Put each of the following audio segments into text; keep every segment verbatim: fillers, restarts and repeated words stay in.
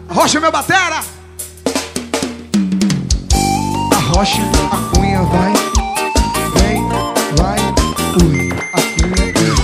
Rocha, meu batera. A Rocha, a Cunha vai, vem, vai, ui, a Cunha, ui.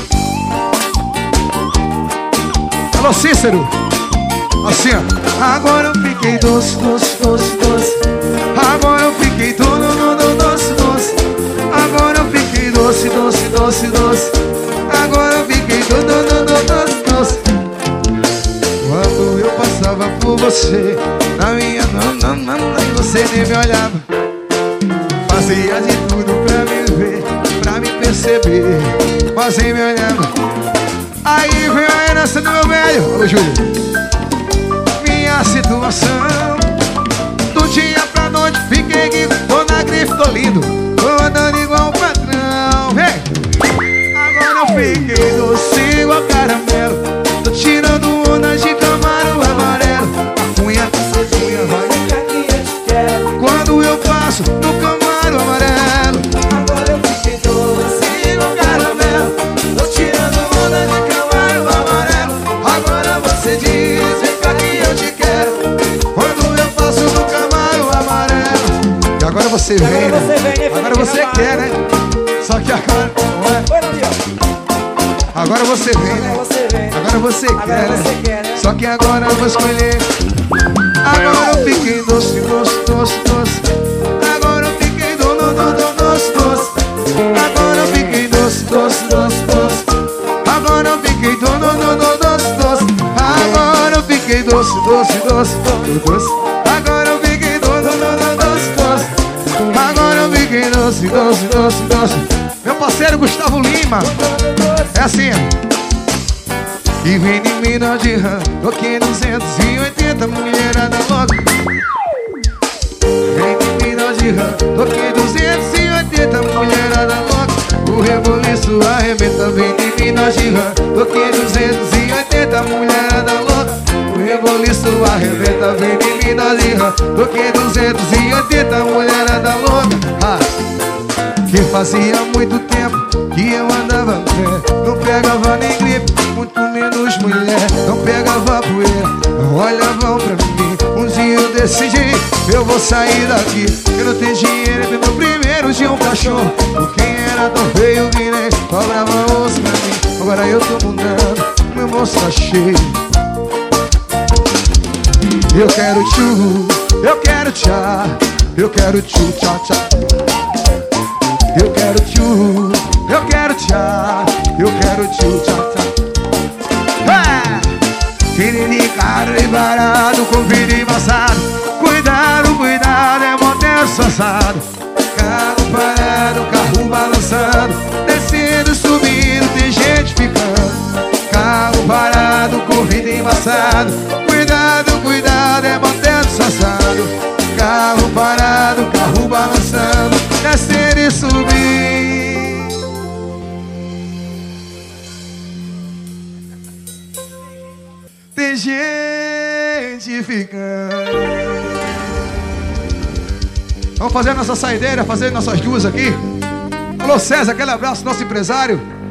Alô, Cícero. Assim, ó. Agora eu fiquei doce, doce, doce, doce. Agora eu fiquei doce, doce, doce, doce. Agora eu fiquei doce, doce, doce, doce. Agora eu fiquei doce, doce, doce, doce. Quando eu passava por você, na minha não, não, não, não, e você nem me olhava. Fazia de tudo pra me ver, pra me perceber, mas nem me olhava. Aí veio a herança do meu velho. Alô, Júlio. Minha situação, do dia pra noite fiquei aqui, tô na grife, tô lindo, tô andando igual o patrão. Vem! Agora eu fiquei doce igual caramelo, tô tirando onda de Camaro amarelo. A Cunha, a Cunha vai. Quando eu passo no Camaro amarelo, agora eu fiquei doce igual caramelo, tô tirando onda de Camaro amarelo. Agora você diz, vem cá que eu te quero. Quando eu passo no Camaro amarelo. E agora você vem, né? Agora você quer, né? Só que agora não é. Agora você vem, né? Agora você quer, né? Só que agora eu vou escolher. Agora eu fiquei doce, doce, doce, doce. Agora eu fiquei doce, doce, doce, doce. Agora eu fiquei doce, doce, doce, doce. Agora eu fiquei doce, doce, doce, doce. Agora eu fiquei doce, doce, doce, doce. Agora eu fiquei doce, doce, doce, doce. Agora eu fiquei doce, doce, doce, doce. Meu parceiro Gustavo Lima. É assim. E vem em Minas de Rã, toquei duzentos e oitenta, mulherada louca. Vem em Minas de Rã, toquei duzentos e oitenta, mulherada louca. O reboliço arrebenta. Vem em Minas de Rã, toquei duzentos e oitenta, mulherada louca. O reboliço arrebenta. Vem em Minas de Rã, toquei duzentos e oitenta, mulherada louca. Ah. Que fazia muito tempo que eu andava a pé, não pegava nem gripe, muito menos mulher. Não pegava poeira, não olhavam pra mim. Um dia eu decidi, eu vou sair daqui. Eu não tenho dinheiro, é meu primeiro dia um cachorro. Por quem era tão feio que nem cobrava osso pra mim. Agora eu tô mudando, meu bolso tá cheio. Eu quero tchu, eu quero tchá, eu quero tchu, tchá, tchá. Eu quero tchu, eu quero tchá, eu quero tchu, tchá, tchá. Filho de caro e barato, com vidro embaçado. Cuidado, cuidado, é motel disfarçado. Carro parado, carro balançando, descendo, subindo, tem gente ficando. Carro parado, com vidro embaçado. Cuidado, cuidado, é motel disfarçado. Carro parado, carro balançando, descer e subir. Tem gente ficando. Vamos fazer a nossa saideira, fazer nossas duas aqui. Alô César, aquele abraço, nosso empresário.